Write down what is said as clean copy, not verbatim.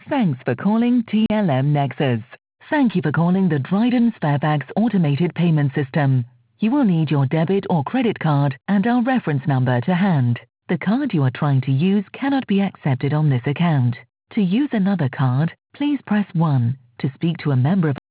Thanks for calling TLM Nexus. Thank you for calling the Dryden Sparebags automated payment system. You will need your debit or credit card and our reference number to hand. The card you are trying to use cannot be accepted on this account. To use another card, please press 1. To speak to a member of